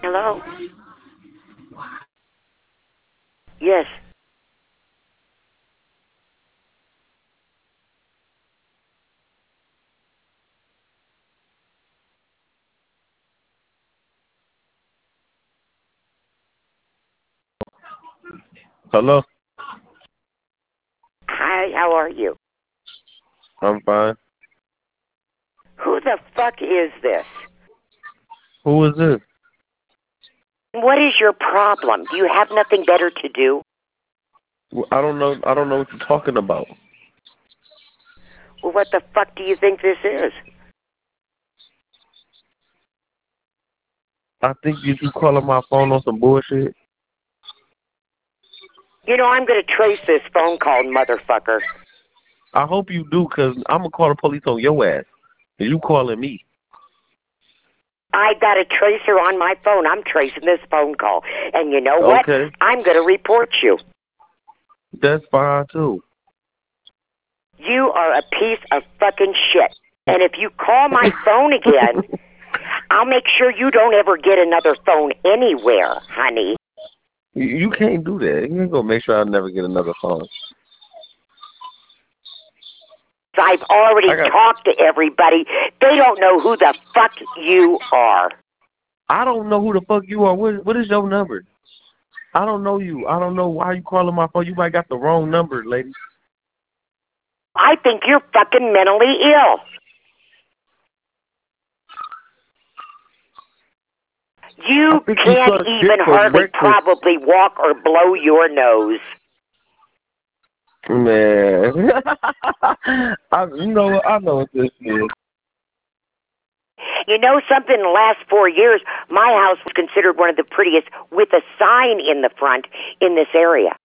Hello? Yes. Hello, Hi, how are you? I'm fine. Who the fuck is this? Who is this? What is your problem? Do you have nothing better to do? I don't know. I don't know what you're talking about. Well, what the fuck do you think this is? I think you calling my phone on some bullshit. You know, I'm going to trace this phone call, motherfucker. I hope you do, cause I'm gonna call the police on your ass. And you calling me? I got a tracer on my phone. I'm tracing this phone call. And you know what? Okay, I'm going to report you. that's fine too. You are a piece of fucking shit. And if you call my phone again, I'll make sure you don't ever get another phone anywhere, honey. You can't do that. You ain't gonna make sure I never get another phone. I've already I got. talked to everybody. They don't know who the fuck you are. I don't know who the fuck you are. What is your number? I don't know you. I don't know why you calling my phone. You might got the wrong number, lady. I think you're fucking mentally ill. I You think you can't suck dick even for hardly breakfast. probably walk or blow your nose. Man, you know what? I know what this is. You know something, in the last 4 years, my house was considered one of the prettiest with a sign in the front in this area.